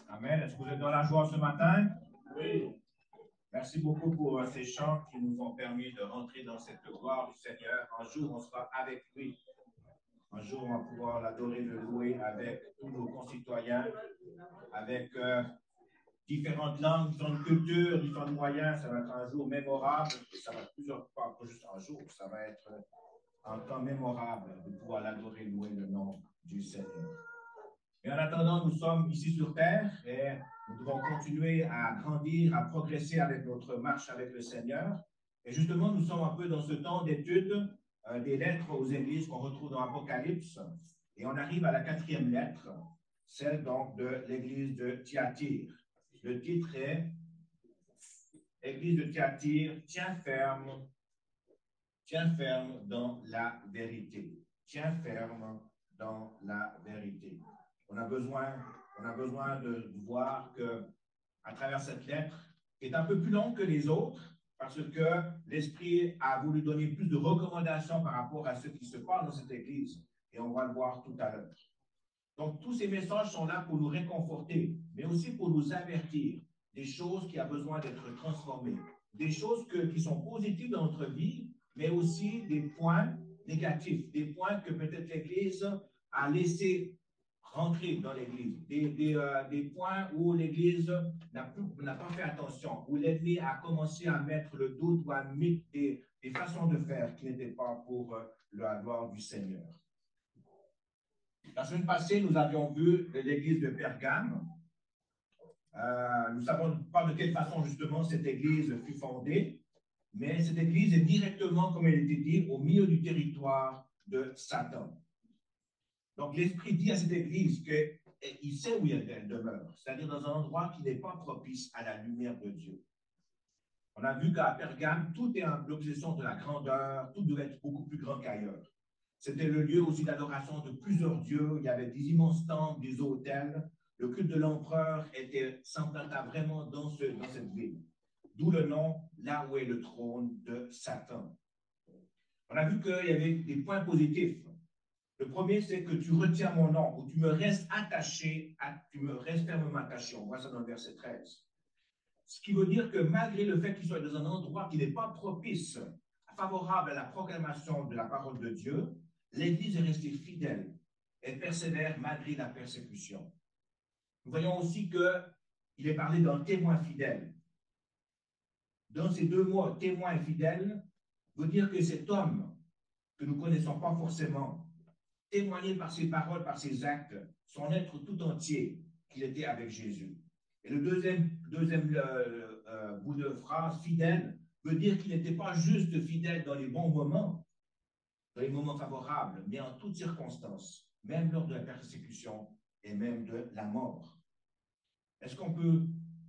Amen. Est-ce que vous êtes dans la joie ce matin? Oui. Merci beaucoup pour ces chants qui nous ont permis de rentrer dans cette gloire du Seigneur. Un jour, on sera avec lui. Un jour, on va pouvoir l'adorer, le louer avec tous nos concitoyens, avec différentes langues, différentes cultures, différents moyens. Ça va être un jour mémorable. Et ça va être plusieurs fois, pas juste un jour. Ça va être un temps mémorable de pouvoir l'adorer, louer le nom du Seigneur. Et en attendant, nous sommes ici sur terre et nous devons continuer à grandir, à progresser avec notre marche avec le Seigneur. Et justement, nous sommes un peu dans ce temps d'étude des lettres aux églises qu'on retrouve dans l'Apocalypse. Et on arrive à la 4e lettre, celle donc de l'église de Thyatire. Le titre est Église de Thyatire, tiens ferme dans la vérité. Tiens ferme dans la vérité. On a besoin de voir que, à travers cette lettre, qui est un peu plus longue que les autres, parce que l'Esprit a voulu donner plus de recommandations par rapport à ce qui se passe dans cette Église. Et on va le voir tout à l'heure. Donc, tous ces messages sont là pour nous réconforter, mais aussi pour nous avertir des choses qui ont besoin d'être transformées, des choses qui sont positives dans notre vie, mais aussi des points négatifs, des points que peut-être l'Église a laissé rentrer dans l'Église, des points où l'Église n'a pas fait attention, où l'ennemi a commencé à mettre le doute ou à mettre des façons de faire qui n'étaient pas pour la gloire du Seigneur. La semaine passée, nous avions vu l'église de Pergame. Nous ne savons pas de quelle façon, justement, cette église fut fondée, mais cette église est directement, comme elle était dit, au milieu du territoire de Satan. Donc, l'Esprit dit à cette église qu'il sait où elle demeure, c'est-à-dire dans un endroit qui n'est pas propice à la lumière de Dieu. On a vu qu'à Pergame, tout est en l'obsession de la grandeur, tout devait être beaucoup plus grand qu'ailleurs. C'était le lieu aussi d'adoration de plusieurs dieux. Il y avait des immenses temples, des autels. Le culte de l'empereur s'implanta vraiment dans cette ville. D'où le nom, là où est le trône de Satan. On a vu qu'il y avait des points positifs. Le premier, c'est que tu retiens mon nom, ou tu me restes attaché, tu me restes fermement attaché. On voit ça dans le verset 13. Ce qui veut dire que malgré le fait qu'il soit dans un endroit qui n'est pas propice, favorable à la proclamation de la parole de Dieu, l'Église est restée fidèle et persévère malgré la persécution. Nous voyons aussi qu'il est parlé d'un témoin fidèle. Dans ces deux mots, témoin et fidèle, veut dire que cet homme que nous ne connaissons pas forcément, témoigné par ses paroles, par ses actes, son être tout entier, qu'il était avec Jésus. Et le deuxième bout de phrase, fidèle, veut dire qu'il n'était pas juste fidèle dans les bons moments, dans les moments favorables, mais en toutes circonstances, même lors de la persécution et même de la mort. Est-ce qu'on peut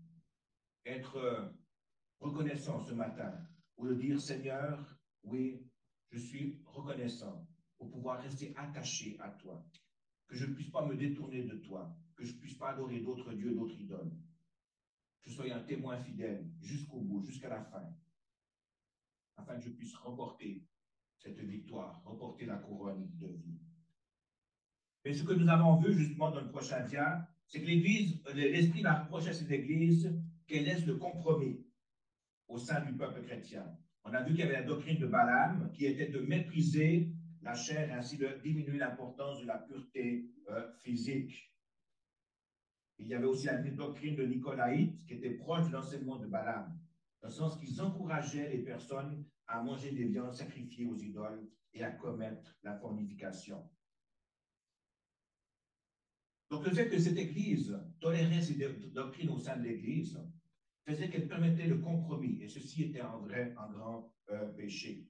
être reconnaissant ce matin ou le dire, Seigneur, oui, je suis reconnaissant pour pouvoir rester attaché à toi, que je ne puisse pas me détourner de toi, que je ne puisse pas adorer d'autres dieux, d'autres idoles, que je sois un témoin fidèle jusqu'au bout, jusqu'à la fin, afin que je puisse remporter cette victoire, remporter la couronne de vie. Mais ce que nous avons vu justement dans le prochain dia, c'est que l'Esprit va reprocher à cette Église qu'elle laisse le compromis au sein du peuple chrétien. On a vu qu'il y avait la doctrine de Balaam qui était de mépriser la chair et ainsi de diminuer l'importance de la pureté physique. Il y avait aussi la doctrine de Nicolaïte qui était proche de l'enseignement de Balaam, dans le sens qu'ils encourageaient les personnes à manger des viandes sacrifiées aux idoles et à commettre la fornication. Donc, le fait que cette Église tolérait ces doctrines au sein de l'Église faisait qu'elle permettait le compromis, et ceci était un grand péché.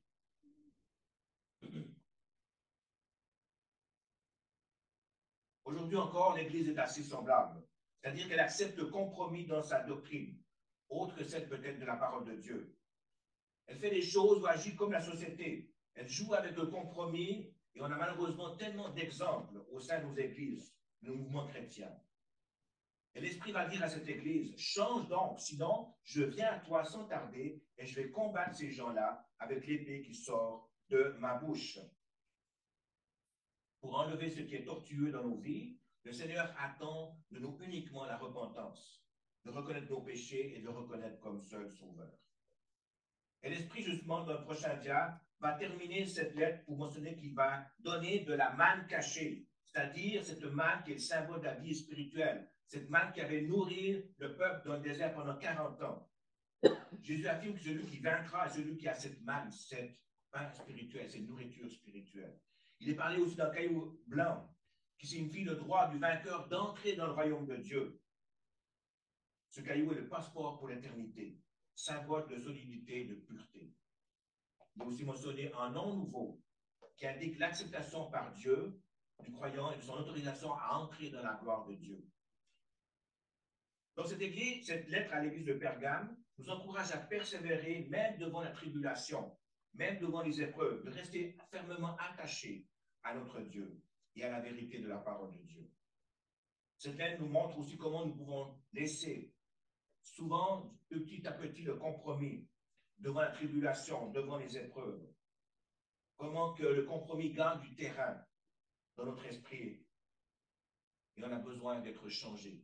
Aujourd'hui encore, l'Église est assez semblable, c'est-à-dire qu'elle accepte le compromis dans sa doctrine, autre que celle peut-être de la parole de Dieu. Elle fait des choses ou agit comme la société. Elle joue avec le compromis, et on a malheureusement tellement d'exemples au sein de nos églises, de nos mouvements chrétiens. Et l'Esprit va dire à cette Église, change donc, sinon je viens à toi sans tarder et je vais combattre ces gens-là avec l'épée qui sort de ma bouche. Pour enlever ce qui est tortueux dans nos vies, Le Seigneur attend de nous uniquement la repentance, de reconnaître nos péchés et de reconnaître comme seul Sauveur. Et l'Esprit, justement, dans le prochain dia, va terminer cette lettre pour mentionner qu'il va donner de la manne cachée, c'est-à-dire cette manne qui est le symbole de la vie spirituelle, cette manne qui avait nourri le peuple dans le désert pendant 40 ans. Jésus affirme que celui qui vaincra est celui qui a cette manne, cette pain spirituelle, cette nourriture spirituelle. Il est parlé aussi d'un caillou blanc, qui signifie le droit du vainqueur d'entrer dans le royaume de Dieu. Ce caillou est le passeport pour l'éternité, symbole de solidité et de pureté. Il est aussi mentionné un nom nouveau qui indique l'acceptation par Dieu du croyant et de son autorisation à entrer dans la gloire de Dieu. Donc cette lettre à l'église de Pergame nous encourage à persévérer même devant la tribulation, même devant les épreuves, de rester fermement attachés à notre Dieu et à la vérité de la parole de Dieu. Cette lettre nous montre aussi comment nous pouvons laisser souvent petit à petit le compromis devant la tribulation, devant les épreuves. Comment que le compromis gagne du terrain dans notre esprit et on a besoin d'être changé.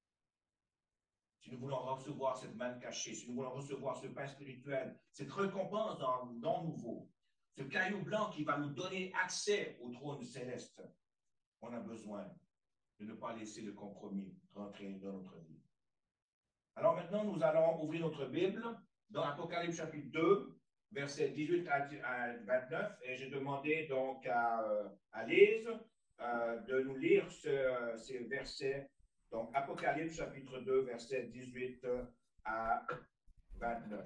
Si nous voulons recevoir cette manne cachée, si nous voulons recevoir ce pain spirituel, cette récompense dans le nom nouveau, ce caillou blanc qui va nous donner accès au trône céleste, on a besoin de ne pas laisser le compromis rentrer dans notre vie. Alors maintenant, nous allons ouvrir notre Bible dans Apocalypse chapitre 2, versets 18 à 29, et j'ai demandé donc à Lise de nous lire ces versets. Donc, Apocalypse chapitre 2, versets 18 à 29.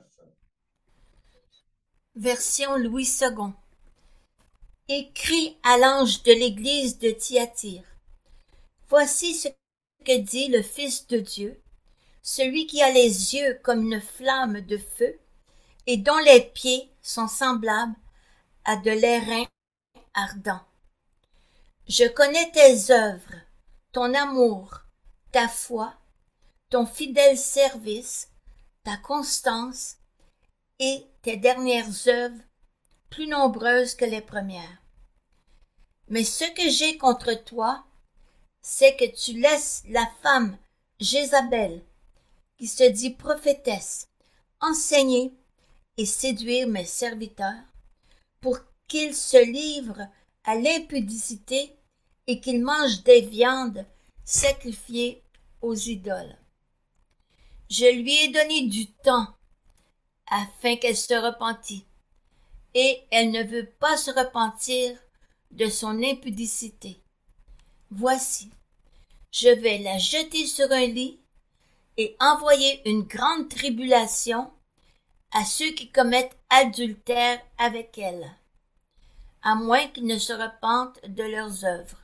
Version Louis II. Écrit à l'ange de l'église de Thyatire. Voici ce que dit le Fils de Dieu, celui qui a les yeux comme une flamme de feu et dont les pieds sont semblables à de l'airain ardent. Je connais tes œuvres, ton amour, ta foi, ton fidèle service, ta constance et tes dernières œuvres plus nombreuses que les premières. Mais ce que j'ai contre toi, c'est que tu laisses la femme Jézabel, qui se dit prophétesse, enseigner et séduire mes serviteurs, pour qu'ils se livrent à l'impudicité et qu'ils mangent des viandes sacrifiées aux idoles. Je lui ai donné du temps afin qu'elle se repentît, et elle ne veut pas se repentir de son impudicité. Voici, je vais la jeter sur un lit et envoyer une grande tribulation à ceux qui commettent adultère avec elle, à moins qu'ils ne se repentent de leurs œuvres.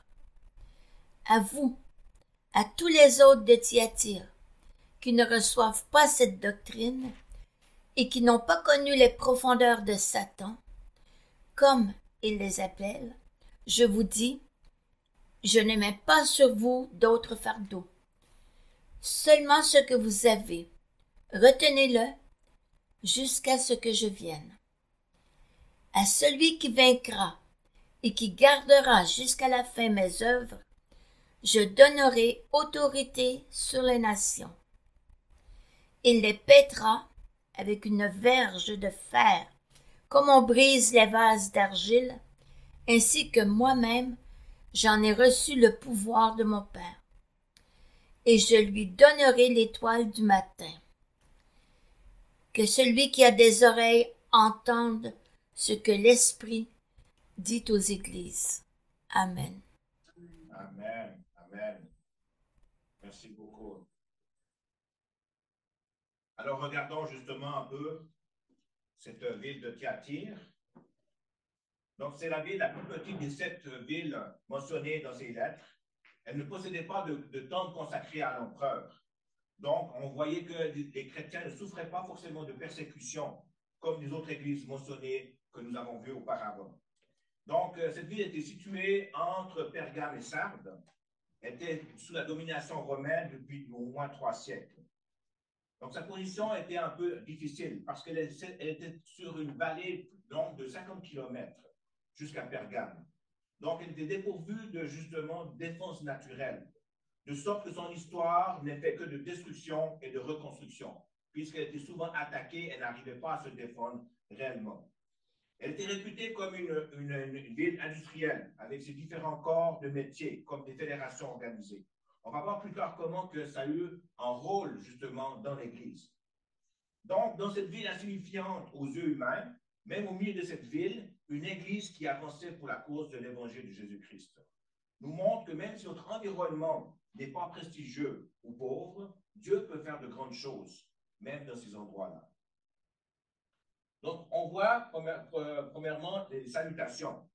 À vous, à tous les autres de Thyatire, qui ne reçoivent pas cette doctrine et qui n'ont pas connu les profondeurs de Satan, comme il les appelle, je vous dis, je ne mets pas sur vous d'autres fardeaux. Seulement ce que vous avez, retenez-le jusqu'à ce que je vienne. À celui qui vaincra et qui gardera jusqu'à la fin mes œuvres, je donnerai autorité sur les nations. Il les pètera avec une verge de fer, comme on brise les vases d'argile, ainsi que moi-même j'en ai reçu le pouvoir de mon Père. Et je lui donnerai l'étoile du matin. Que celui qui a des oreilles entende ce que l'Esprit dit aux églises. Amen. Amen. Amen. Merci beaucoup. Alors, regardons justement un peu cette ville de Thyatire. Donc, c'est la ville la plus petite des 7 villes mentionnées dans ces lettres. Elle ne possédait pas de temple consacré à l'empereur. Donc, on voyait que les chrétiens ne souffraient pas forcément de persécution, comme les autres églises mentionnées que nous avons vues auparavant. Donc, cette ville était située entre Pergame et Sardes. Elle était sous la domination romaine depuis au moins 3 siècles. Donc, sa position était un peu difficile parce qu'elle était sur une vallée longue de 50 km jusqu'à Pergame. Donc, elle était dépourvue de, justement, défense naturelle, de sorte que son histoire n'est fait que de destruction et de reconstruction. Puisqu'elle était souvent attaquée, elle n'arrivait pas à se défendre réellement. Elle était réputée comme une ville industrielle, avec ses différents corps de métiers, comme des fédérations organisées. On va voir plus tard comment que ça a eu un rôle, justement, dans l'Église. Donc, dans cette ville insignifiante aux yeux humains, même au milieu de cette ville, une Église qui avançait pour la cause de l'Évangile de Jésus-Christ nous montre que même si notre environnement n'est pas prestigieux ou pauvre, Dieu peut faire de grandes choses, même dans ces endroits-là. Donc, on voit premièrement les salutations.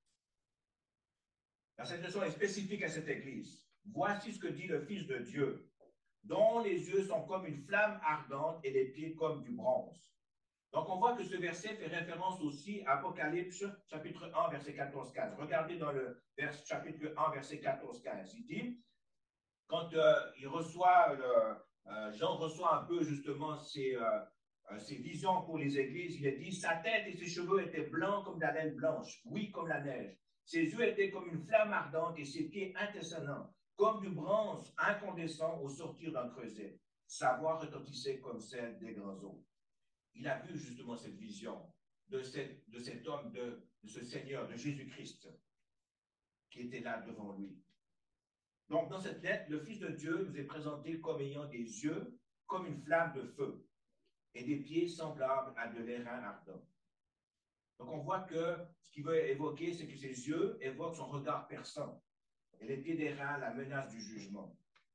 La salutation est spécifique à cette Église. Voici ce que dit le Fils de Dieu, dont les yeux sont comme une flamme ardente et les pieds comme du bronze. Donc, on voit que ce verset fait référence aussi à Apocalypse, chapitre 1, verset 14-15. Regardez dans le chapitre 1, verset 14-15. Il dit, quand il reçoit, Jean reçoit un peu justement ses visions pour les églises, il a dit, sa tête et ses cheveux étaient blancs comme de la laine blanche, oui comme la neige. Ses yeux étaient comme une flamme ardente et ses pieds intercellents, comme du bronze incandescent au sortir d'un creuset. Sa voix retentissait comme celle des grands eaux. Il a vu justement cette vision de cet homme, de ce Seigneur, de Jésus-Christ, qui était là devant lui. Donc, dans cette lettre, le Fils de Dieu nous est présenté comme ayant des yeux comme une flamme de feu et des pieds semblables à de l'airain ardent. Donc, on voit que ce qu'il veut évoquer, c'est que ses yeux évoquent son regard perçant et les pieds d'airain, la menace du jugement.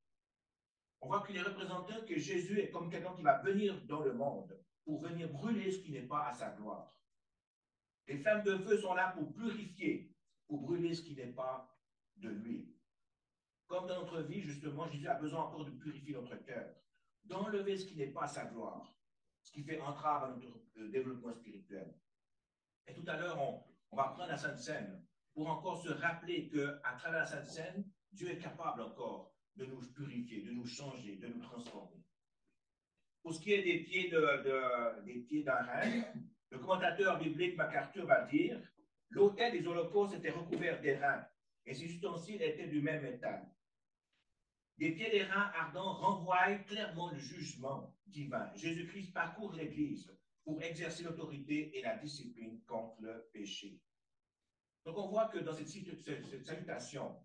On voit qu'il est représenté que Jésus est comme quelqu'un qui va venir dans le monde pour venir brûler ce qui n'est pas à sa gloire. Les flammes de feu sont là pour purifier, pour brûler ce qui n'est pas de lui. Comme dans notre vie, justement, Jésus a besoin encore de purifier notre cœur, d'enlever ce qui n'est pas à sa gloire, ce qui fait entrave à notre développement spirituel. Et tout à l'heure, on va prendre la Sainte Seine pour encore se rappeler qu'à travers la Sainte Seine, Dieu est capable encore de nous purifier, de nous changer, de nous transformer. Pour ce qui est des pieds d'un rein, le commentateur biblique MacArthur va dire « L'autel des holocaustes était recouvert d'airain et ses ustensiles étaient du même métal. Les pieds d'airain ardents renvoient clairement le jugement divin. Jésus-Christ parcourt l'Église pour exercer l'autorité et la discipline contre le péché. » Donc on voit que dans cette salutation,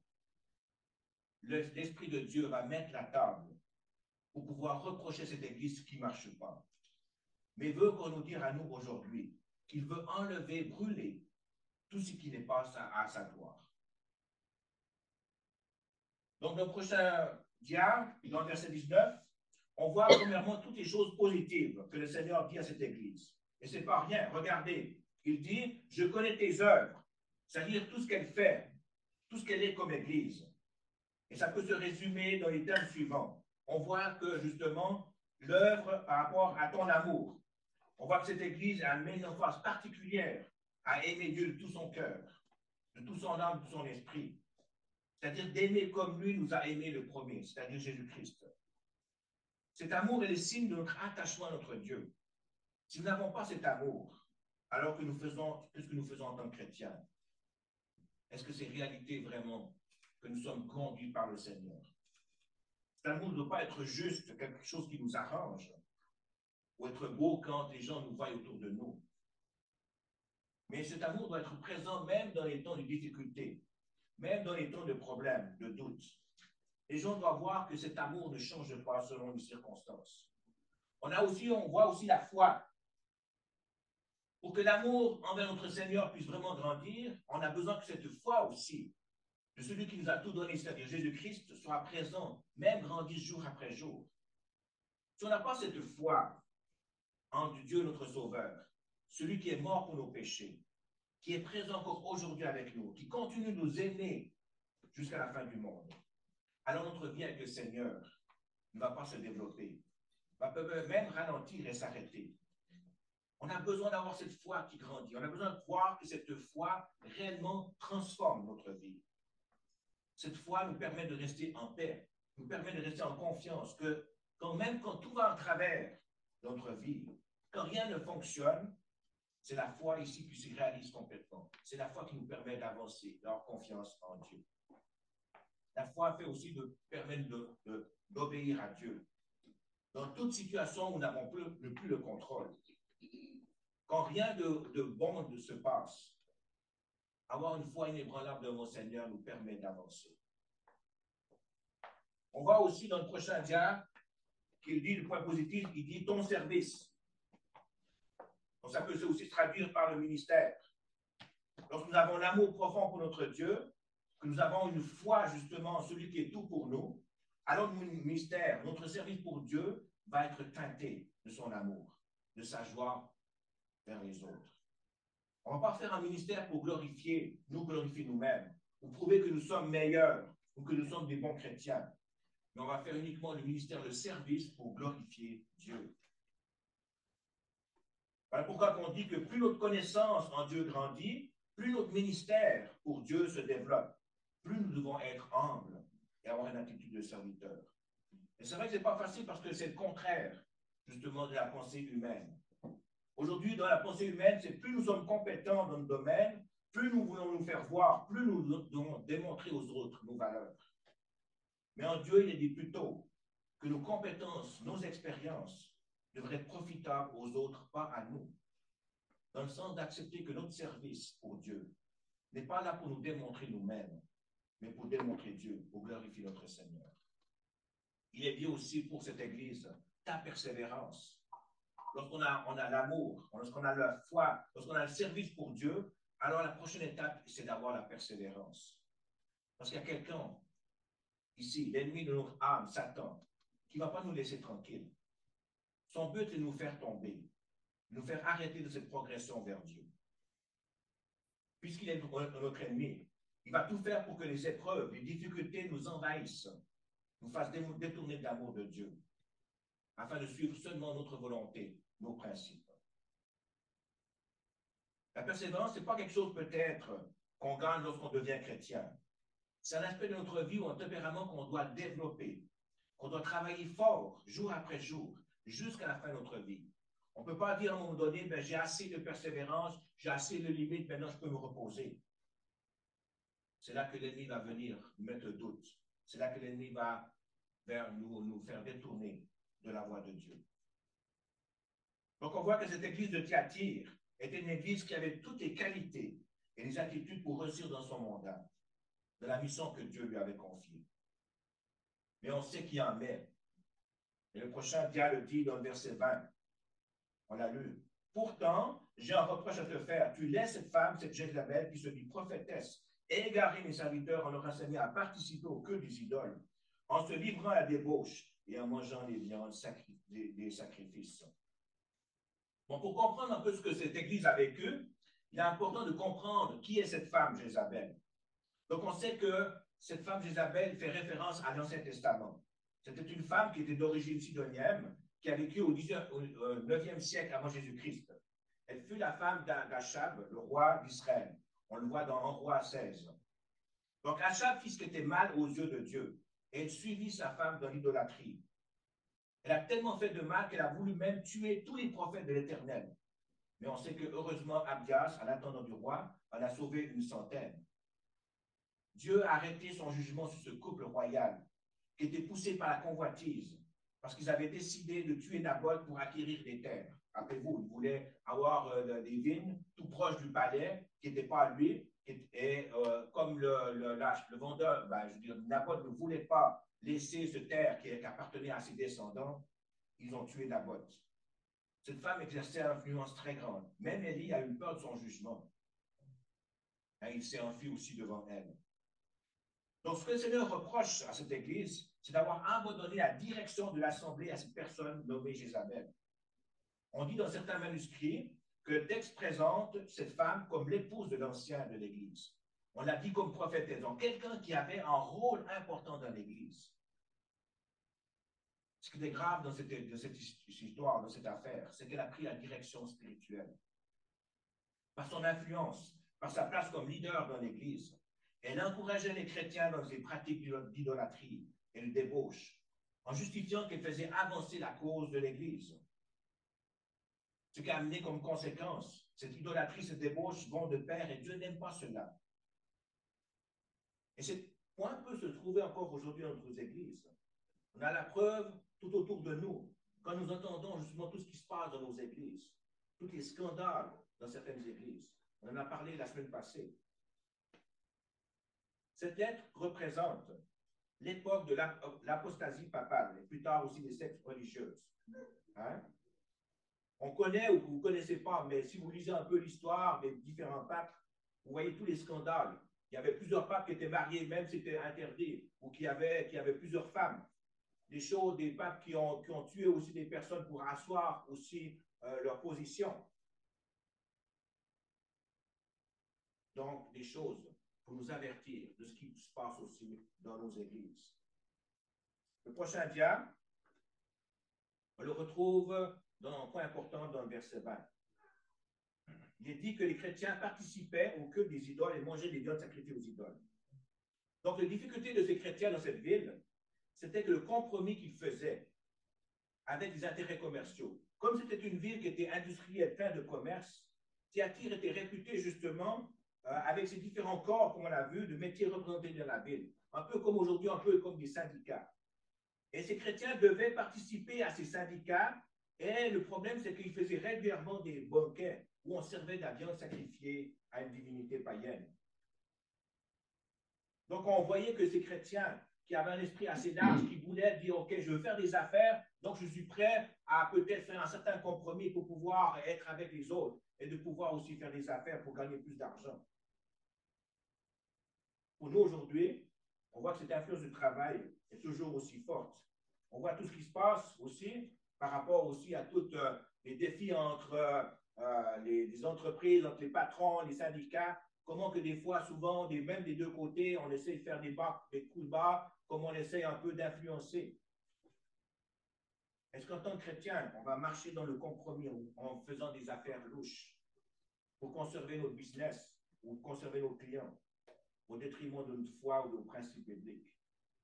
l'Esprit de Dieu va mettre la table pour pouvoir reprocher cette Église qui ne marche pas. Mais veut qu'on nous dire à nous aujourd'hui qu'il veut enlever, brûler tout ce qui n'est pas à sa gloire. Donc, le prochain dia, dans le verset 19, on voit premièrement toutes les choses positives que le Seigneur dit à cette Église. Et ce n'est pas rien. Regardez, il dit, je connais tes œuvres, c'est-à-dire tout ce qu'elle fait, tout ce qu'elle est comme Église. Et ça peut se résumer dans les termes suivants. On voit que, justement, l'œuvre par rapport à ton amour. On voit que cette Église a mis une emphase particulière à aimer Dieu de tout son cœur, de tout son âme, de tout son esprit. C'est-à-dire d'aimer comme lui nous a aimé le premier, c'est-à-dire Jésus-Christ. Cet amour est le signe de notre attachement à notre Dieu. Si nous n'avons pas cet amour, alors que nous faisons tout ce que nous faisons en tant que chrétiens, est-ce que c'est réalité vraiment que nous sommes conduits par le Seigneur? Cet amour ne doit pas être juste quelque chose qui nous arrange ou être beau quand les gens nous voient autour de nous. Mais cet amour doit être présent même dans les temps de difficulté, même dans les temps de problèmes, de doutes. Les gens doivent voir que cet amour ne change pas selon les circonstances. On voit aussi la foi. Pour que l'amour envers notre Seigneur puisse vraiment grandir, on a besoin que cette foi aussi, de celui qui nous a tout donné, c'est-à-dire Jésus-Christ, soit présent, même grandisse jour après jour. Si on n'a pas cette foi en Dieu notre Sauveur, celui qui est mort pour nos péchés, qui est présent encore aujourd'hui avec nous, qui continue de nous aimer jusqu'à la fin du monde, alors notre vie avec le Seigneur ne va pas se développer, va même ralentir et s'arrêter. On a besoin d'avoir cette foi qui grandit. On a besoin de croire que cette foi réellement transforme notre vie. Cette foi nous permet de rester en paix, nous permet de rester en confiance que même quand tout va en travers de notre vie, quand rien ne fonctionne, C'est la foi ici qui se réalise complètement. C'est la foi qui nous permet d'avancer, d'avoir confiance en Dieu. La foi fait aussi permettre d'obéir à Dieu. Dans toute situation où nous n'avons plus le contrôle, quand rien de bon ne se passe, avoir une foi inébranlable de mon Seigneur nous permet d'avancer. On voit aussi dans le prochain dia qu'il dit le point positif, il dit ton service. Donc ça peut aussi se traduire par le ministère. Lorsque nous avons l'amour profond pour notre Dieu, que nous avons une foi justement en celui qui est tout pour nous, alors notre ministère, notre service pour Dieu va être teinté de son amour, de sa joie vers les autres. On ne va pas faire un ministère pour glorifier nous-mêmes, ou prouver que nous sommes meilleurs, ou que nous sommes des bons chrétiens. Mais on va faire uniquement le ministère de service pour glorifier Dieu. Voilà pourquoi on dit que plus notre connaissance en Dieu grandit, plus notre ministère pour Dieu se développe, plus nous devons être humbles et avoir une attitude de serviteur. Et c'est vrai que ce n'est pas facile parce que c'est le contraire, justement, de la pensée humaine. Aujourd'hui, dans la pensée humaine, c'est plus nous sommes compétents dans le domaine, plus nous voulons nous faire voir, plus nous devons démontrer aux autres nos valeurs. Mais en Dieu, il est dit plutôt que nos compétences, nos expériences devraient être profitables aux autres, pas à nous. Dans le sens d'accepter que notre service pour Dieu n'est pas là pour nous démontrer nous-mêmes, mais pour démontrer Dieu, pour glorifier notre Seigneur. Il est dit aussi pour cette Église, ta persévérance. Lorsqu'on a l'amour, lorsqu'on a la foi, lorsqu'on a le service pour Dieu, alors la prochaine étape, c'est d'avoir la persévérance. Parce qu'il y a quelqu'un ici, l'ennemi de notre âme, Satan, qui ne va pas nous laisser tranquilles. Son but est de nous faire tomber, de nous faire arrêter de cette progression vers Dieu. Puisqu'il est notre ennemi, il va tout faire pour que les épreuves, les difficultés nous envahissent, nous fassent détourner de l'amour de Dieu, afin de suivre seulement notre volonté, nos principes. La persévérance, ce n'est pas quelque chose peut-être qu'on gagne lorsqu'on devient chrétien. C'est un aspect de notre vie ou un tempérament qu'on doit développer, qu'on doit travailler fort, jour après jour, jusqu'à la fin de notre vie. On ne peut pas dire à un moment donné, ben, j'ai assez de persévérance, j'ai assez de limites, maintenant je peux me reposer. C'est là que l'ennemi va venir nous mettre le doute. C'est là que l'ennemi va nous faire détourner de la voie de Dieu. Donc on voit que cette église de Thyatire était une église qui avait toutes les qualités et les attitudes pour réussir dans son mandat, de la mission que Dieu lui avait confiée. Mais on sait qu'il y a un mais. Et le prochain dia le dit dans le verset 20. On l'a lu. Pourtant, j'ai un reproche à te faire. Tu laisses cette femme, cette Jézabel, qui se dit prophétesse, égarer mes serviteurs en leur enseignant à participer au culte des idoles, en se livrant à la débauche et en mangeant les viandes des sacrifices. Bon, pour comprendre un peu ce que cette église a vécu, il est important de comprendre qui est cette femme Jézabel. Donc, on sait que cette femme Jézabel fait référence à l'Ancien Testament. C'était une femme qui était d'origine sidonienne, qui a vécu au 9e siècle avant Jésus-Christ. Elle fut la femme d'Achab, le roi d'Israël. On le voit dans 1 Roi 16. Donc, Achab fit ce qui était mal aux yeux de Dieu, et elle suivit sa femme dans l'idolâtrie. Elle a tellement fait de mal qu'elle a voulu même tuer tous les prophètes de l'Éternel. Mais on sait que heureusement, Abdias, en attendant du roi, en a sauvé une centaine. Dieu a arrêté son jugement sur ce couple royal qui était poussé par la convoitise parce qu'ils avaient décidé de tuer Naboth pour acquérir des terres. Rappelez-vous, ils voulaient avoir des vignes tout proches du palais qui n'étaient pas à lui. Et comme le vendeur, je veux dire, Naboth ne voulait pas laisser cette terre qui appartenait à ses descendants, ils ont tué Naboth. Cette femme exerçait une influence très grande. Même Élie a eu peur de son jugement. Et il s'est enfui aussi devant elle. Donc, ce que le Seigneur reproche à cette église, c'est d'avoir abandonné la direction de l'assemblée à cette personne nommée Jézabel. On dit dans certains manuscrits que le texte présente cette femme comme l'épouse de l'ancien de l'église. On l'a dit comme prophétesse, donc quelqu'un qui avait un rôle important dans l'église. Ce qui est grave dans cette histoire, dans cette affaire, c'est qu'elle a pris la direction spirituelle. Par son influence, par sa place comme leader dans l'église, elle encourageait les chrétiens dans ses pratiques d'idolâtrie et de débauche, en justifiant qu'elle faisait avancer la cause de l'Église. Ce qui a amené comme conséquence, cette idolâtrie, cette débauche vont de pair et Dieu n'aime pas cela. Et ce point peut se trouver encore aujourd'hui dans nos églises. On a la preuve tout autour de nous. Quand nous entendons justement tout ce qui se passe dans nos églises, tous les scandales dans certaines églises. On en a parlé la semaine passée. Cette lettre représente l'époque de l'apostasie papale, et plus tard aussi des sectes religieuses. Hein? On connaît ou vous ne connaissez pas, mais si vous lisez un peu l'histoire des différents papes, vous voyez tous les scandales. Il y avait plusieurs papes qui étaient mariés, même si c'était interdit, ou qui avaient plusieurs femmes. Des choses, des papes qui ont tué aussi des personnes pour asseoir aussi leur position. Donc, des choses pour nous avertir de ce qui se passe aussi dans nos églises. Le prochain dia, on le retrouve dans un point important dans le verset 20. Il est dit que les chrétiens participaient au culte des idoles et mangeaient des viandes sacrifiées aux idoles. Donc, la difficulté de ces chrétiens dans cette ville, c'était que le compromis qu'ils faisaient avec des intérêts commerciaux, comme c'était une ville qui était industrielle, pleine de commerce, Thyatire était réputée justement avec ses différents corps, comme on l'a vu, de métiers représentés dans la ville. Un peu comme aujourd'hui, un peu comme des syndicats. Et ces chrétiens devaient participer à ces syndicats. Et le problème, c'est qu'ils faisaient régulièrement des banquets où on servait de la viande sacrifiée à une divinité païenne. Donc, on voyait que ces chrétiens qui avaient un esprit assez large, qui voulaient dire, OK, je veux faire des affaires, donc je suis prêt à peut-être faire un certain compromis pour pouvoir être avec les autres et de pouvoir aussi faire des affaires pour gagner plus d'argent. Pour nous, aujourd'hui, on voit que cette influence du travail est toujours aussi forte. On voit tout ce qui se passe aussi par rapport aussi à tous les défis entre les entreprises, entre les patrons, les syndicats, comment que des fois, souvent, même des deux côtés, on essaie de faire des coups de bas, comment on essaie un peu d'influencer. Est-ce qu'en tant que chrétien, on va marcher dans le compromis en faisant des affaires louches pour conserver notre business ou conserver nos clients au détriment de notre foi ou de nos principes bibliques?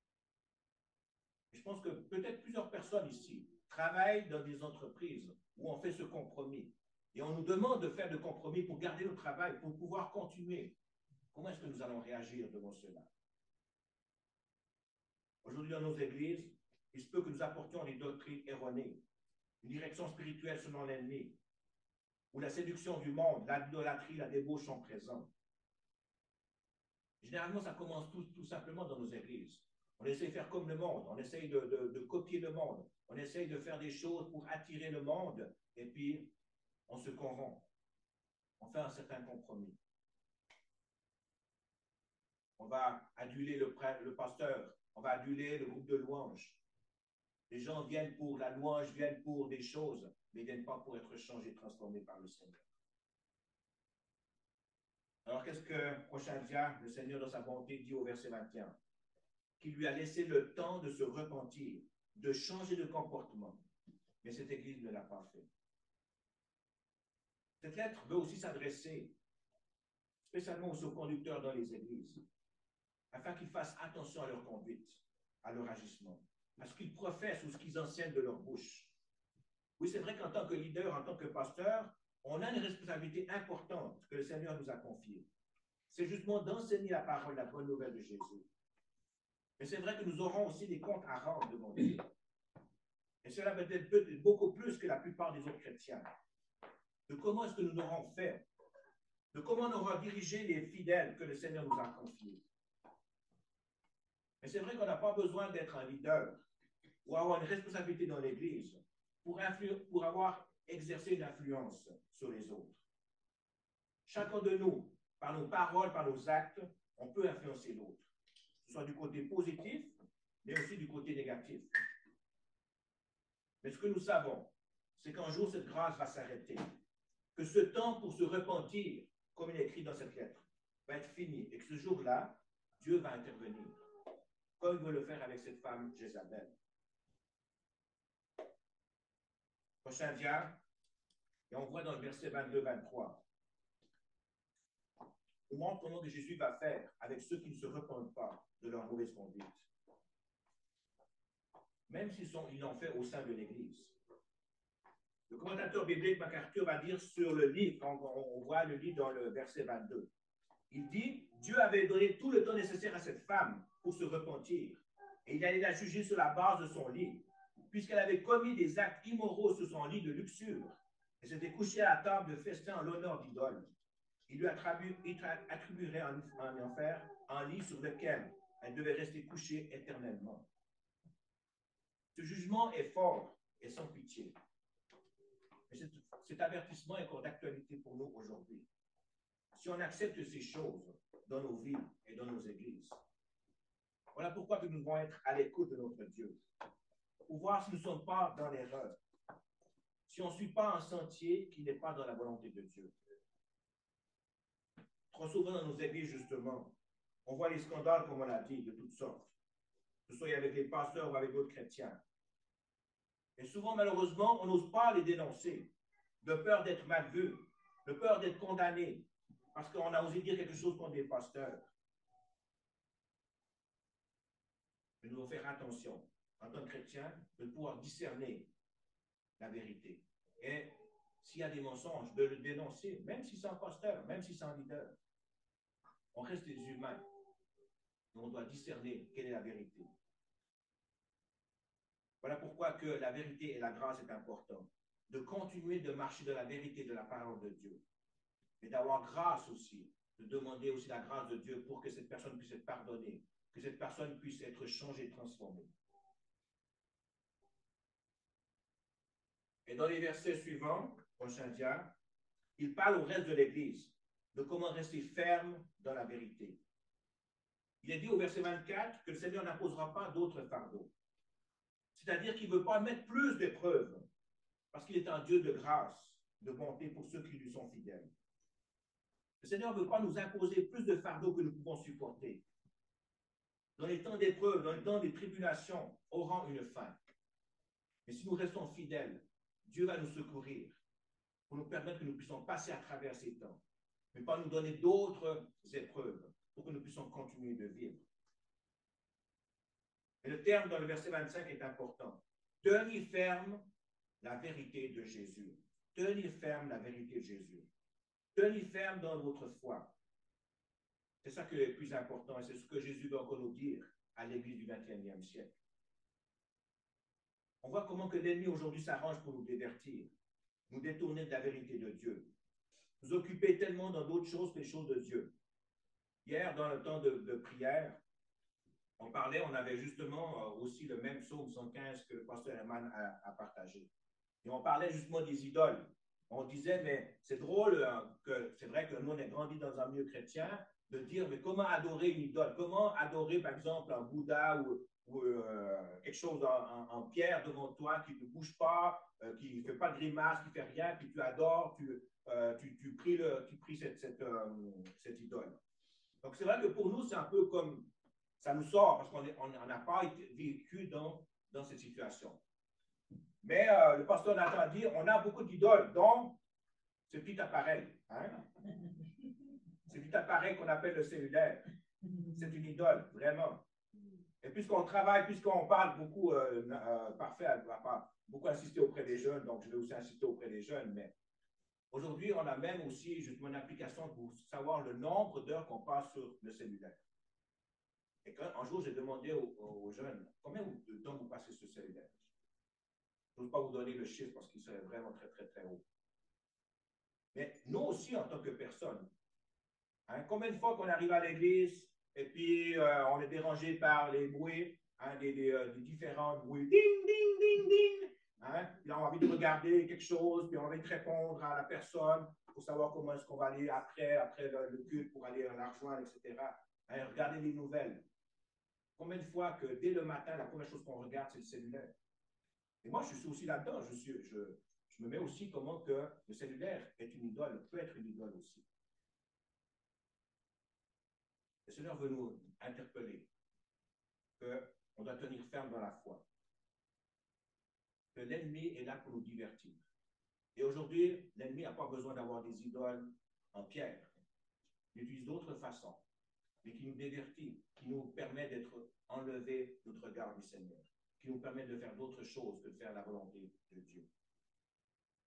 Je pense que peut-être plusieurs personnes ici travaillent dans des entreprises où on fait ce compromis. Et on nous demande de faire de compromis pour garder le travail, pour pouvoir continuer. Comment est-ce que nous allons réagir devant cela? Aujourd'hui, dans nos églises, il se peut que nous apportions des doctrines erronées, une direction spirituelle selon l'ennemi, où la séduction du monde, l'idolâtrie, la débauche sont présents. Généralement, ça commence tout simplement dans nos églises. On essaie de faire comme le monde, on essaie de copier le monde, on essaie de faire des choses pour attirer le monde, et puis on se corrompt. On fait un certain compromis. On va aduler le pasteur, on va aduler le groupe de louanges. Les gens viennent pour la louange, viennent pour des choses, mais ils ne viennent pas pour être changés, transformés par le Seigneur. Alors, qu'est-ce que, prochain dia, le Seigneur, dans sa bonté, dit au verset 21? Qu'il lui a laissé le temps de se repentir, de changer de comportement. Mais cette Église ne l'a pas fait. Cette lettre veut aussi s'adresser spécialement aux conducteurs dans les églises, afin qu'ils fassent attention à leur conduite, à leur agissement, à ce qu'ils professent ou ce qu'ils enseignent de leur bouche. Oui, c'est vrai qu'en tant que leader, en tant que pasteur, on a une responsabilité importante que le Seigneur nous a confiée. C'est justement d'enseigner la parole, la bonne nouvelle de Jésus. Mais c'est vrai que nous aurons aussi des comptes à rendre devant Dieu. Et cela peut être beaucoup plus que la plupart des autres chrétiens. De comment est-ce que nous aurons fait, de comment nous aurons dirigé les fidèles que le Seigneur nous a confiés. Mais c'est vrai qu'on n'a pas besoin d'être un leader ou avoir une responsabilité dans l'Église pour avoir exercé une influence sur les autres. Chacun de nous, par nos paroles, par nos actes, on peut influencer l'autre, que ce soit du côté positif, mais aussi du côté négatif. Mais ce que nous savons, c'est qu'un jour, cette grâce va s'arrêter, que ce temps pour se repentir, comme il est écrit dans cette lettre, va être fini, et que ce jour-là, Dieu va intervenir, comme il veut le faire avec cette femme Jézabel. Prochain dia, et on voit dans le verset 22-23, on montre comment que Jésus va faire avec ceux qui ne se repentent pas de leur mauvaise conduite. Même s'ils l'ont fait au sein de l'Église. Le commentateur biblique MacArthur va dire sur le livre, quand on voit le livre dans le verset 22, il dit, Dieu avait donné tout le temps nécessaire à cette femme pour se repentir, et il allait la juger sur la base de son lit, puisqu'elle avait commis des actes immoraux sur son lit de luxure, et s'était couchée à la table de festin en l'honneur d'idoles. Il lui attribuerait en enfer un lit sur lequel elle devait rester couchée éternellement. Ce jugement est fort et sans pitié. Mais cet avertissement est encore d'actualité pour nous aujourd'hui. Si on accepte ces choses dans nos vies et dans nos églises, voilà pourquoi nous devons être à l'écoute de notre Dieu, pour voir si nous ne sommes pas dans l'erreur, si on ne suit pas un sentier qui n'est pas dans la volonté de Dieu. Trop souvent dans nos églises, justement, on voit les scandales, comme on l'a dit, de toutes sortes, que ce soit avec les pasteurs ou avec d'autres chrétiens. Et souvent, malheureusement, on n'ose pas les dénoncer, de peur d'être mal vu, de peur d'être condamné, parce qu'on a osé dire quelque chose contre des pasteurs. Mais nous devons faire attention, en tant que chrétiens, de pouvoir discerner la vérité. Et s'il y a des mensonges, de le dénoncer, même si c'est un pasteur, même si c'est un leader. On reste des humains. Et on doit discerner quelle est la vérité. Voilà pourquoi que la vérité et la grâce est important. De continuer de marcher dans la vérité de la parole de Dieu. Et d'avoir grâce aussi, de demander aussi la grâce de Dieu pour que cette personne puisse être pardonnée, que cette personne puisse être changée, transformée. Et dans les versets suivants, prochain dia, il parle au reste de l'Église de comment rester ferme dans la vérité. Il est dit au verset 24 que le Seigneur n'imposera pas d'autres fardeaux. C'est-à-dire qu'il ne veut pas mettre plus d'épreuves, parce qu'il est un Dieu de grâce, de bonté pour ceux qui lui sont fidèles. Le Seigneur ne veut pas nous imposer plus de fardeaux que nous pouvons supporter. Dans les temps d'épreuves, dans les temps des tribulations, auront une fin. Mais si nous restons fidèles, Dieu va nous secourir pour nous permettre que nous puissions passer à travers ces temps, mais pas nous donner d'autres épreuves pour que nous puissions continuer de vivre. Et le terme dans le verset 25 est important. Tenir ferme la vérité de Jésus. Tenir ferme la vérité de Jésus. Tenir ferme dans votre foi. C'est ça qui est le plus important et c'est ce que Jésus veut encore nous dire à l'Église du 21e siècle. On voit comment que l'ennemi aujourd'hui s'arrange pour nous divertir, nous détourner de la vérité de Dieu, nous occuper tellement dans d'autres choses que les choses de Dieu. Hier, dans le temps de prière, on avait justement aussi le même psaume 115 que le pasteur Herman a partagé. Et on parlait justement des idoles. On disait, mais c'est drôle, que c'est vrai que nous, on est grandi dans un milieu chrétien, de dire, mais comment adorer une idole? Comment adorer, par exemple, un Bouddha ou quelque chose en pierre devant toi qui ne bouge pas, qui ne fait pas de grimace, qui ne fait rien, puis tu adores, tu pries cette idole. Donc, c'est vrai que pour nous, c'est un peu comme, ça nous sort, parce qu'on n'a pas vécu dans cette situation. Mais le pasteur Nathan a dit, on a beaucoup d'idoles, dont ce petit appareil. Hein? Ce petit appareil qu'on appelle le cellulaire. C'est une idole, vraiment. Et puisqu'on travaille, puisqu'on parle beaucoup, parfait, on va pas beaucoup insister auprès des jeunes, donc je vais aussi insister auprès des jeunes, mais aujourd'hui, on a même aussi justement une application pour savoir le nombre d'heures qu'on passe sur le cellulaire. Et un jour, j'ai demandé aux jeunes, combien de temps vous passez sur le cellulaire? Je ne peux pas vous donner le chiffre parce qu'il serait vraiment très, très, très haut. Mais nous aussi, en tant que personnes, hein, combien de fois qu'on arrive à l'église et puis on est dérangé par les bruits, hein, des différents bruits, ding, ding, ding, ding. Hein, puis là, on a envie de regarder quelque chose, puis on a envie de répondre à la personne pour savoir comment est-ce qu'on va aller après le culte pour aller la rejoindre, etc. Hein, regarder les nouvelles. Combien de fois que dès le matin, la première chose qu'on regarde, c'est le cellulaire? Et moi, je suis aussi là-dedans. Je me mets aussi comment que le cellulaire est une idole, peut être une idole aussi. Le Seigneur veut nous interpeller qu'on doit tenir ferme dans la foi, que l'ennemi est là pour nous divertir. Et aujourd'hui, l'ennemi n'a pas besoin d'avoir des idoles en pierre. Il utilise d'autres façons, mais qui nous divertit, qui nous permet d'être enlevés de notre regard du Seigneur, qui nous permet de faire d'autres choses que de faire la volonté de Dieu.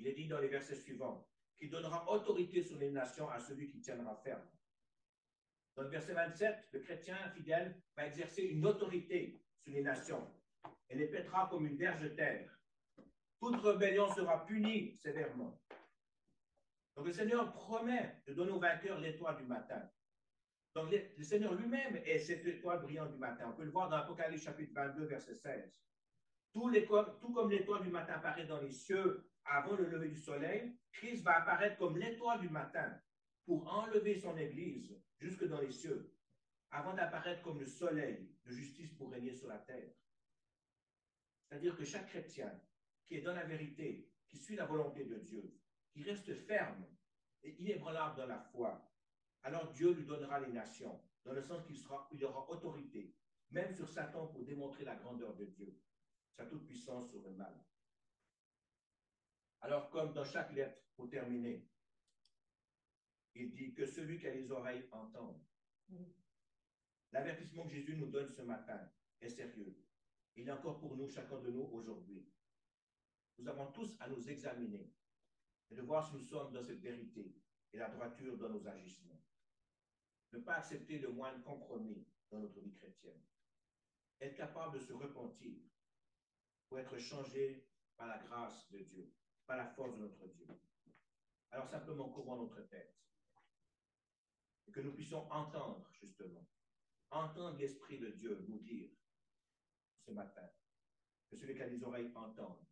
Il est dit dans les versets suivants qu'il donnera autorité sur les nations à celui qui tiendra ferme. Dans le verset 27, le chrétien fidèle va exercer une autorité sur les nations et les pètera comme une verge de terre. Toute rébellion sera punie sévèrement. Donc le Seigneur promet de donner aux vainqueurs l'étoile du matin. Donc le Seigneur lui-même est cette étoile brillante du matin. On peut le voir dans Apocalypse chapitre 22, verset 16. Tout comme l'étoile du matin apparaît dans les cieux avant le lever du soleil, Christ va apparaître comme l'étoile du matin pour enlever son Église jusque dans les cieux, avant d'apparaître comme le soleil de justice pour régner sur la terre. C'est-à-dire que chaque chrétien qui est dans la vérité, qui suit la volonté de Dieu, qui reste ferme et inébranlable dans la foi, alors Dieu lui donnera les nations, dans le sens qu'il aura autorité, même sur Satan pour démontrer la grandeur de Dieu, sa toute-puissance sur le mal. Alors, comme dans chaque lettre, pour terminer, il dit que celui qui a les oreilles entende. L'avertissement que Jésus nous donne ce matin est sérieux. Il est encore pour nous, chacun de nous, aujourd'hui. Nous avons tous à nous examiner et de voir si nous sommes dans cette vérité et la droiture dans nos agissements. Ne pas accepter le moindre compromis dans notre vie chrétienne. Être capable de se repentir pour être changé par la grâce de Dieu, par la force de notre Dieu. Alors simplement, couvrons notre tête et que nous puissions entendre, justement, entendre l'Esprit de Dieu nous dire ce matin, que celui qui a les oreilles entende.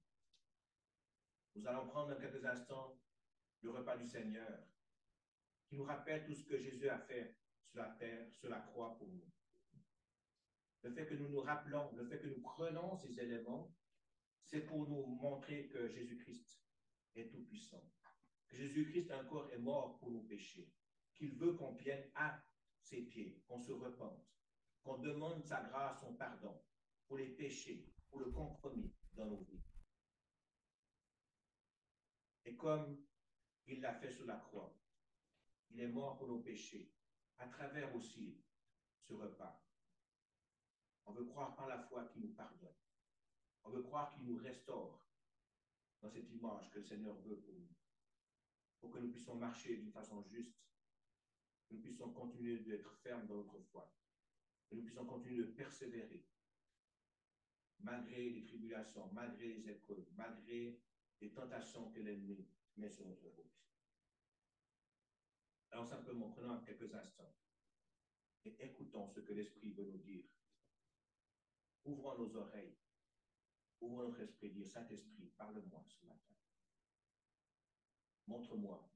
Nous allons prendre dans quelques instants le repas du Seigneur, qui nous rappelle tout ce que Jésus a fait sur la terre, sur la croix pour nous. Le fait que nous nous rappelons, le fait que nous prenons ces éléments, c'est pour nous montrer que Jésus-Christ est tout-puissant, que Jésus-Christ encore est mort pour nos péchés, qu'il veut qu'on vienne à ses pieds, qu'on se repente, qu'on demande sa grâce, son pardon pour les péchés, pour le compromis dans nos vies. Et comme il l'a fait sur la croix, il est mort pour nos péchés, à travers aussi ce repas. On veut croire par la foi qu'il nous pardonne. On veut croire qu'il nous restaure dans cette image que le Seigneur veut pour nous, pour que nous puissions marcher d'une façon juste, que nous puissions continuer d'être fermes dans notre foi, que nous puissions continuer de persévérer, malgré les tribulations, malgré les épreuves, malgré les tentations que l'ennemi met sur notre route. Alors simplement, prenons quelques instants et écoutons ce que l'Esprit veut nous dire. Ouvrons nos oreilles, ouvrons notre esprit, dire Saint-Esprit, parle-moi ce matin. Montre-moi.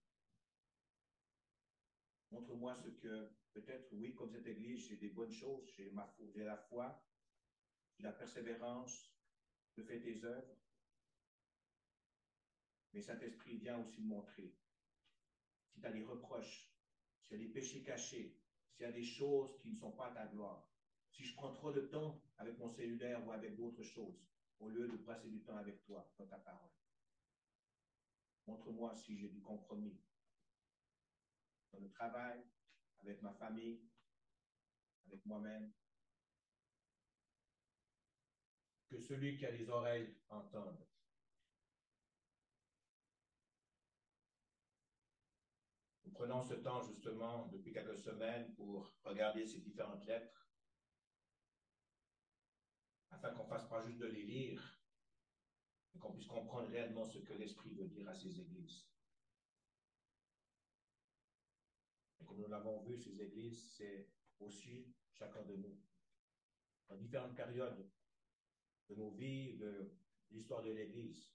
Montre-moi ce que, peut-être, oui, comme cette église, j'ai des bonnes choses, j'ai la foi, j'ai la persévérance, je fais tes œuvres. Mais Saint-Esprit vient aussi me montrer si tu as des reproches, s'il y a des péchés cachés, s'il y a des choses qui ne sont pas à ta gloire, si je prends trop de temps avec mon cellulaire ou avec d'autres choses, au lieu de passer du temps avec toi, dans ta parole. Montre-moi si j'ai du compromis dans le travail, avec ma famille, avec moi-même. Que celui qui a les oreilles entende. Nous prenons ce temps justement depuis quelques semaines pour regarder ces différentes lettres, afin qu'on ne fasse pas juste de les lire, mais qu'on puisse comprendre réellement ce que l'Esprit veut dire à ces églises. Et comme nous l'avons vu, ces églises, c'est aussi chacun de nous. Dans différentes périodes de nos vies, de l'histoire de l'Église.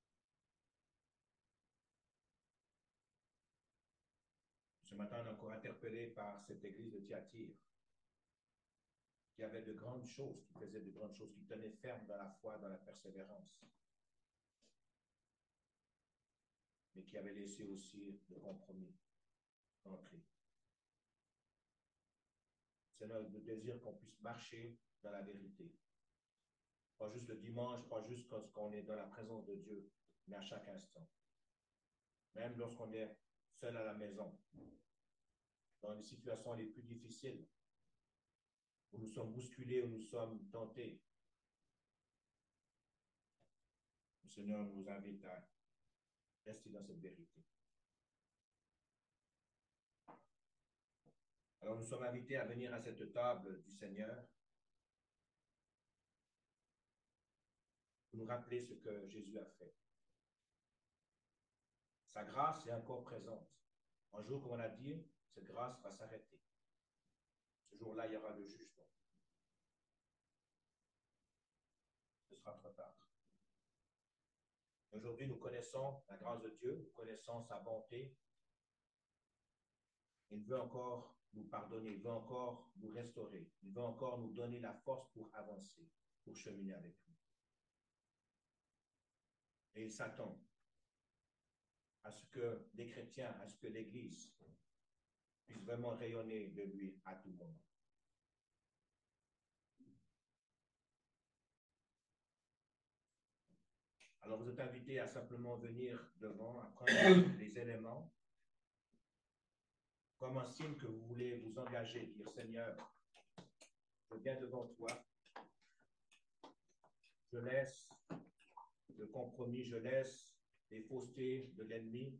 Ce matin, on est encore interpellé par cette église de Thyatire, qui avait de grandes choses, qui faisait de grandes choses, qui tenait ferme dans la foi, dans la persévérance, mais qui avait laissé aussi de compromis entrer. C'est notre désir qu'on puisse marcher dans la vérité. Pas juste le dimanche, pas juste quand on est dans la présence de Dieu, mais à chaque instant. Même lorsqu'on est seul à la maison, dans les situations les plus difficiles, où nous sommes bousculés, où nous sommes tentés. Le Seigneur nous invite à rester dans cette vérité. Alors nous sommes invités à venir à cette table du Seigneur pour nous rappeler ce que Jésus a fait. Sa grâce est encore présente. Un jour, comme on a dit, cette grâce va s'arrêter. Ce jour-là, il y aura le jugement. Ce sera trop tard. Aujourd'hui, nous connaissons la grâce de Dieu, nous connaissons sa bonté. Il veut encore nous pardonner, il veut encore nous restaurer, il veut encore nous donner la force pour avancer, pour cheminer avec lui. Et il s'attend à ce que les chrétiens, à ce que l'Église puisse vraiment rayonner de lui à tout moment. Alors vous êtes invités à simplement venir devant, à prendre les éléments, comme un signe que vous voulez vous engager, dire Seigneur, je viens devant toi, je laisse le compromis, je laisse les faussetés de l'ennemi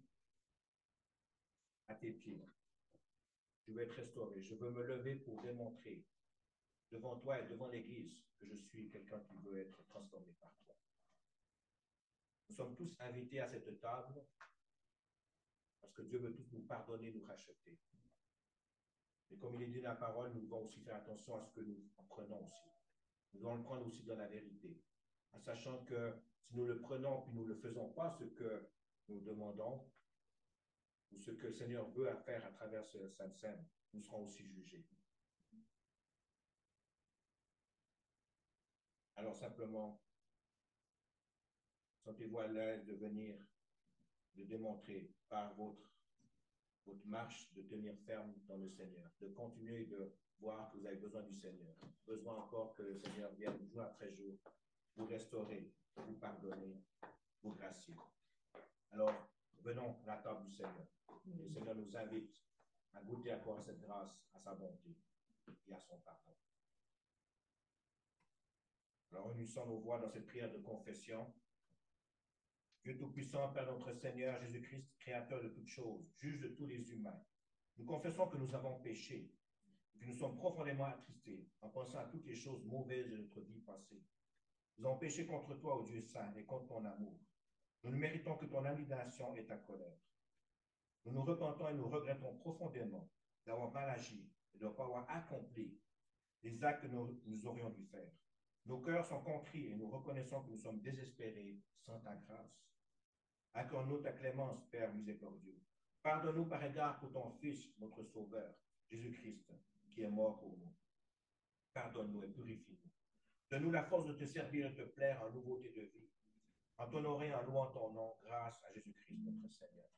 à tes pieds. Je veux être restauré, je veux me lever pour démontrer devant toi et devant l'Église que je suis quelqu'un qui veut être transformé par toi. Nous sommes tous invités à cette table parce que Dieu veut tous nous pardonner, nous racheter. Et comme il est dit dans la parole, nous devons aussi faire attention à ce que nous prenons aussi. Nous devons le prendre aussi dans la vérité, en sachant que si nous le prenons puis nous ne le faisons pas, ce que nous demandons, ou ce que le Seigneur veut faire à travers cette Sainte Seine, nous serons aussi jugés. Alors simplement, sentez-vous à l'aise de venir, de démontrer par votre marche, de tenir ferme dans le Seigneur, de continuer de voir que vous avez besoin du Seigneur, besoin encore que le Seigneur vienne jour après jour vous restaurer, vous pardonner, vous gracier. Alors, venons à la table du Seigneur. Le Seigneur nous invite à goûter encore à cette grâce, à sa bonté et à son pardon. Alors, unissons nos voix dans cette prière de confession. Dieu Tout-Puissant, Père notre Seigneur Jésus-Christ, Créateur de toutes choses, juge de tous les humains, nous confessons que nous avons péché, que nous sommes profondément attristés en pensant à toutes les choses mauvaises de notre vie passée. Nous avons péché contre toi, ô Dieu saint, et contre ton amour. Nous ne méritons que ton indignation et ta colère. Nous nous repentons et nous regrettons profondément d'avoir mal agi et de ne pas avoir accompli les actes que nous aurions dû faire. Nos cœurs sont contrits et nous reconnaissons que nous sommes désespérés sans ta grâce. Accorde-nous ta clémence, Père miséricordieux. Pardonne-nous par égard pour ton Fils, notre Sauveur, Jésus-Christ, qui est mort pour nous. Pardonne-nous et purifie-nous. Donne-nous la force de te servir et de te plaire en nouveauté de vie, en t'honorant et en louant ton nom, grâce à Jésus-Christ, notre Seigneur.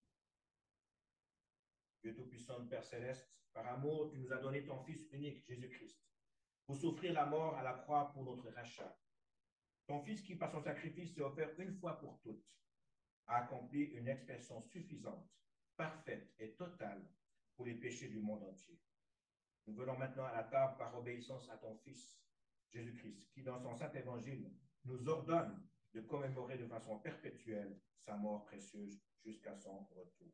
Dieu Tout-Puissant, Père Céleste, par amour, tu nous as donné ton Fils unique, Jésus-Christ, pour souffrir la mort à la croix pour notre rachat. Ton Fils qui, par son sacrifice, s'est offert une fois pour toutes, a accompli une expiation suffisante, parfaite et totale pour les péchés du monde entier. Nous venons maintenant à la table par obéissance à ton Fils, Jésus-Christ, qui, dans son saint évangile, nous ordonne de commémorer de façon perpétuelle sa mort précieuse jusqu'à son retour.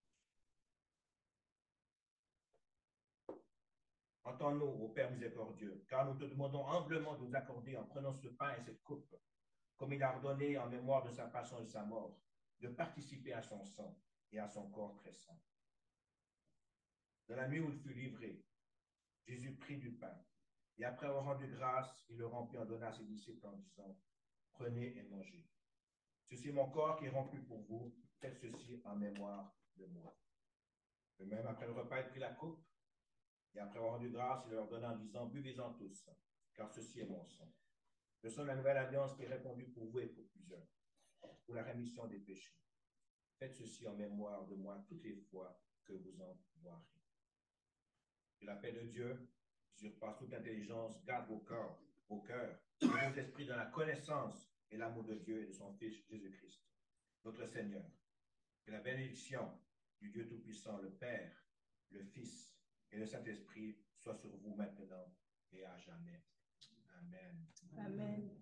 Entends-nous, ô Père miséricordieux, car nous te demandons humblement de nous accorder en prenant ce pain et cette coupe, comme il a ordonné en mémoire de sa passion et de sa mort, de participer à son sang et à son corps très saint. Dans la nuit où il fut livré, Jésus prit du pain, et après avoir rendu grâce, il le rompit en donna à ses disciples en disant, « Prenez et mangez. Ceci est mon corps qui est rompu pour vous, faites ceci en mémoire de moi. » De même, après le repas, il prit la coupe, et après avoir rendu grâce, il leur donna en disant, « Buvez-en tous, car ceci est mon sang. Le sang de la nouvelle alliance qui est répandu pour vous et pour plusieurs, pour la rémission des péchés. Faites ceci en mémoire de moi toutes les fois que vous en boirez. Que la paix de Dieu, qui surpasse toute intelligence, garde vos cœurs, et vos esprits dans la connaissance et l'amour de Dieu et de son Fils Jésus-Christ, notre Seigneur. Que la bénédiction du Dieu Tout-Puissant, le Père, le Fils et le Saint-Esprit soit sur vous maintenant et à jamais. Amen. Amen.